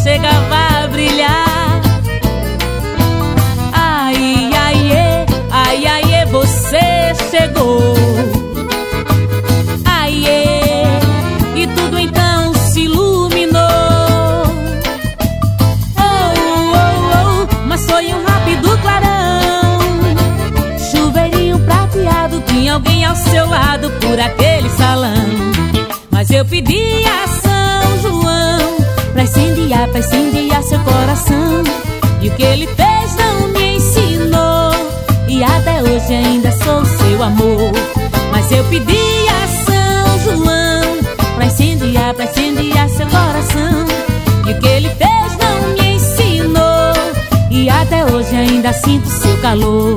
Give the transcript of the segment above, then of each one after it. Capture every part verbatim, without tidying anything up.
chegava a brilhar. Ai, ai, é, ai, ai, é, você chegou. Ai, é, e tudo então se iluminou. Oh, oh, oh, mas foi um rápido clarão. Chuveirinho prateado, tinha alguém ao seu lado por aquele salão. Mas eu pedi a São João pra incendiar, pra incendiar seu coração. E o que ele fez não me ensinou, e até hoje ainda sou seu amor. Mas eu pedi a São João pra incendiar, pra incendiar seu coração. E o que ele fez não me ensinou, e até hoje ainda sinto seu calor.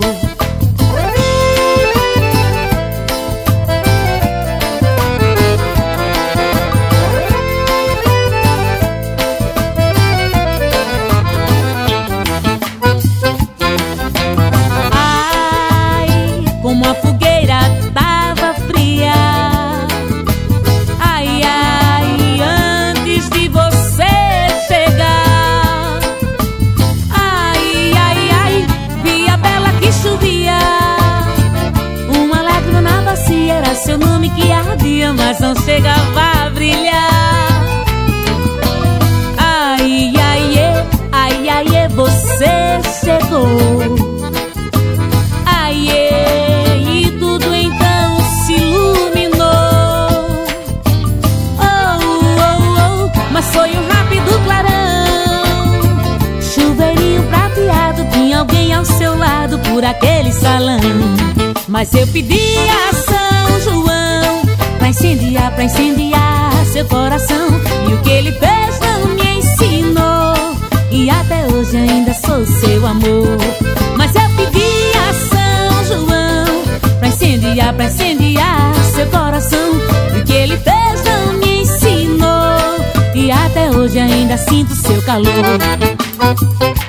Como a fogueira tava fria. Ai, ai, antes de você chegar. Ai, ai, ai, vi a bela que chovia. Uma lágrima na bacia, era seu nome que ardia, mas não chegava a brilhar. Ai, ai, é, ai, ai, é, você chegou. Ai, é, e tudo então se iluminou. Oh, oh, oh, mas foi um rápido clarão. Chuveirinho prateado, tinha alguém ao seu lado por aquele salão. Mas eu pedi a São João pra incendiar, pra incendiar seu coração. E o que ele fez não me ensinou, e até hoje ainda sou seu amor. Mas eu pedi a São João pra incendiar, pra incendiar seu coração. E o que ele fez não me ensinou, e até hoje ainda sinto seu calor.